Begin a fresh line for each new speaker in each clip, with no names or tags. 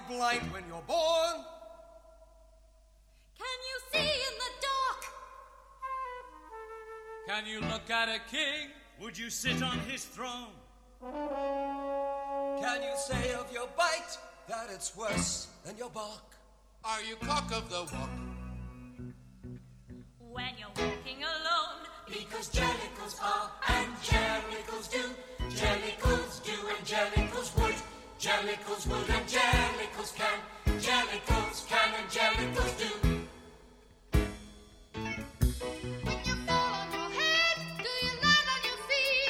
blind when you're born?
Can you see in the dark?
Can you look at a king? Would you sit on his throne?
Can you say of your bite that it's worse than your bark?
Are you cock of the walk?
When you're walking alone,
because jellicles are and jellicles do. Jellicles do and jellicles would. Jellicles would and jellicles can. Jellicles can and jellicles do.
When you fall on your head, do you land on your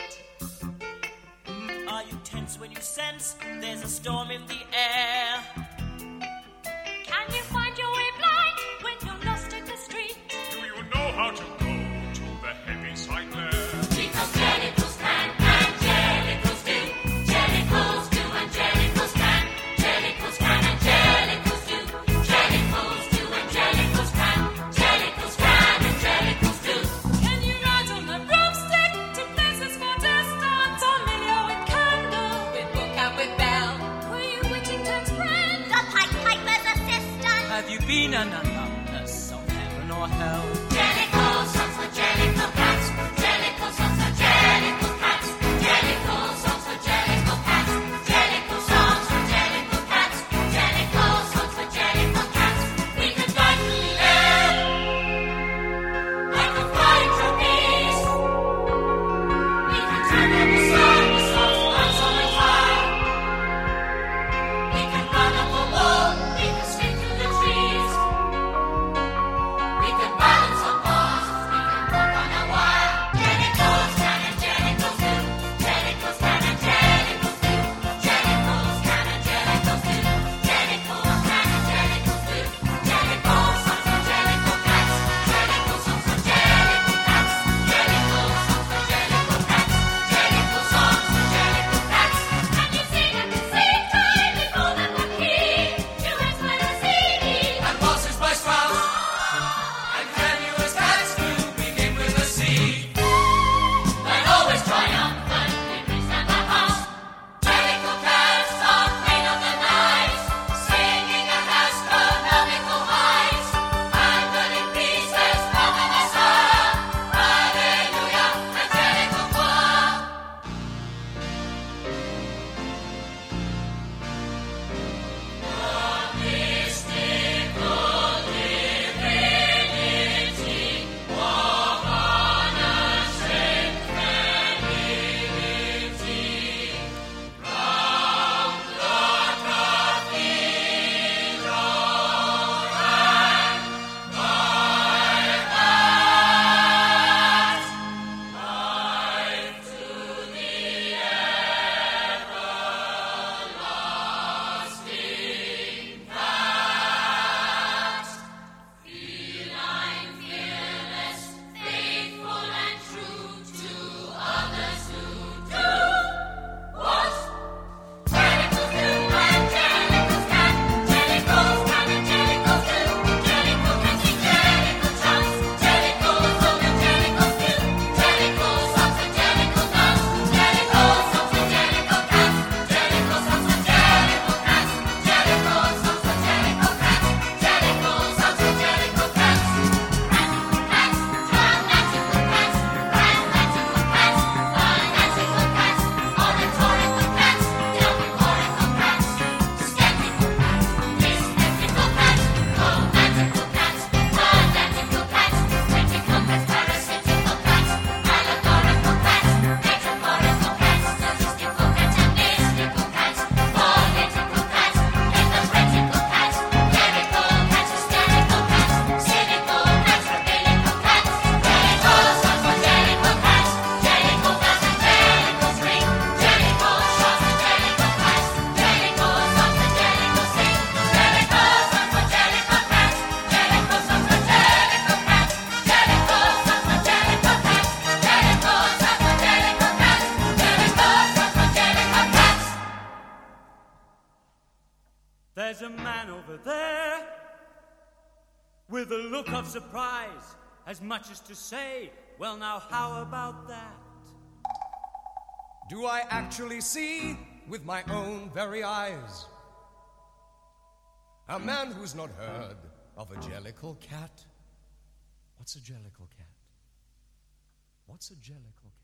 feet?
Are you tense when you sense there's a storm in the air?
can you find your way blind when you're lost in the street?
Do you know how to go to the heavy side there?
Because jellicles can and jellicles do. Jellicles do and jellicles can. Jellicles can and jellicles do. Jellicles do and jellicles can. Jellicles can and jellicles do. Can you ride on the broomstick to places far distant? Familiar with candle, with book and with bell. Were you Whittington's friend?
The Pied Piper's assistant.
Have you been an alumnus of heaven or hell?
Jellicle songs for jellicle cats. Jellicle songs for jellicle cats. Jellicle songs for jellicle cats. Jellicle songs for jellicle cats. Jellicle songs for jellicle cats. We can fly through the air like a flying trapeze. We can turn on the sun with songs on summer fire. We can run up a wall. We can swing through the trees. We can balance on bars, we can walk on a wire. Jellicles can and jellicles do. Jellicles can and jellicles do. Jellicles can and jellicles do. Jellicles can and jellicles do. Jellicle songs for jellicle cats. Jellicle songs for jellicle cats. Jellicle songs for jellicle cats. Jellicle songs for jellicle cats. Can you sing at the same time with all that the key? You ask by the CD.
And bosses by Strauss. And can you as cats do begin with a C?
But always triumphant, we reach down the house. Jellicle cats are queen of the night, singing at astronomical heights. Handling pieces, popping a star. Hallelujah, a jellicle choir. The mystical divinity of unashamed femininity round the cathedral rang by that life to the everlasting that feline fearless, faithful and true to others who do what jellicles do and jellicles can. Jellicles can and jellicles do. Jellicle can sing jellicle chants. Jellicles all and jellicles do. Jellicle songs and jellicle dance. Jellicle songs and jellicle cats. Jellicle songs and jellicle cats. Jellicle songs and jellicle cats. Jellicle songs and jellicle cats. Practical cats, dramatical cats, grammatical cats, fanatical cats, oratorical cats, theoretical cats, skeptical cats, dyspeptical cats, romantical cats, fanatical cats, critical cats, parasitical cats, allegorical cats, metaphorical cats, statistical cats, and mystical cats, political cats, hypocritical cats, clerical cats, hysterical cats, cynical cats, rabbinical cats, jellicle songs for jellicle cats, jellicle bells and jellicles ring, jellicle shots and jellicle cats, jellicle songs and jellicle sing, jellicle songs for jellicle cats, jellicle songs for jellicle cats, jellicle songs for jellicle cats, jellicle songs for jellicle cats, jellicle songs for jellicle cats.
There's a man over there with a look of surprise, as much as to say, well, now, how about that?
Do I actually see with my own very eyes?
A man who's not heard of a jellicle cat. What's a jellicle cat? What's a jellicle cat?